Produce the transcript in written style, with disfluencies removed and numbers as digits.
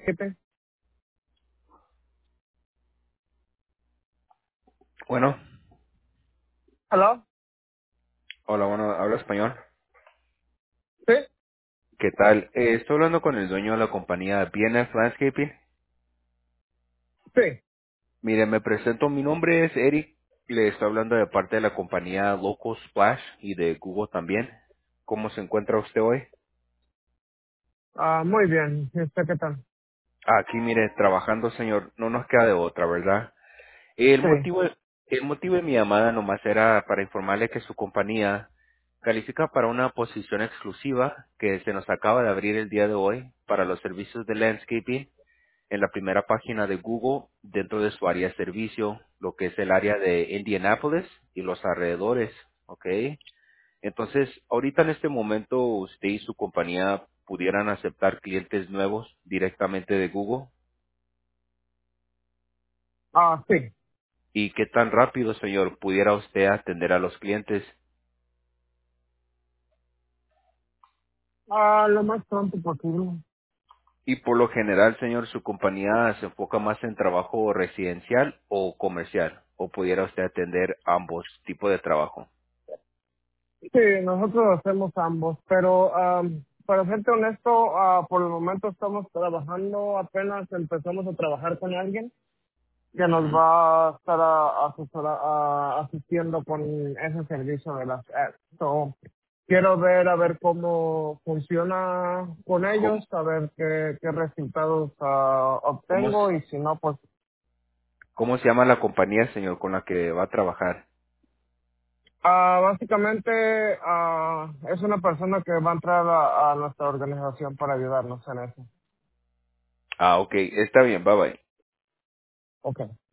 Landscaping. Bueno, ¿Hello? hola, bueno, hablo español. Sí, ¿Qué tal? Estoy hablando con el dueño de la compañía BNF Landscaping. sí. Mire, me presento, mi nombre es Eric. Le estoy hablando de parte de la compañía Local Splash y de Google también. ¿Cómo se encuentra usted hoy? Muy bien. ¿Y usted qué tal? Aquí, mire, trabajando, señor, no nos queda de otra, ¿verdad? Sí. El motivo de mi llamada nomás era para informarle que su compañía califica para una posición exclusiva que se nos acaba de abrir el día de hoy para los servicios de landscaping en la primera página de Google dentro de su área de servicio, lo que es el área de Indianapolis y los alrededores, ¿ok? Entonces, ahorita en este momento usted y su compañía pudieran aceptar clientes nuevos directamente de Google. Sí. ¿Y qué tan rápido, señor, pudiera usted atender a los clientes? Lo más pronto posible. Y por lo general, señor, su compañía se enfoca más en trabajo residencial o comercial, o pudiera usted atender ambos tipos de trabajo. Sí, nosotros hacemos ambos, pero para serte honesto, por el momento estamos trabajando, apenas empezamos a trabajar con alguien que nos Ujú. va a estar asistiendo con ese servicio de las ads. So, quiero ver a ver cómo funciona con ellos, ¿Cómo, a ver qué resultados cómo, obtengo y si no, pues cómo se llama la compañía, señor, con la que va a trabajar? básicamente es una persona que va a entrar a nuestra organización para ayudarnos en eso. Ah, ok, está bien, bye bye. Okay.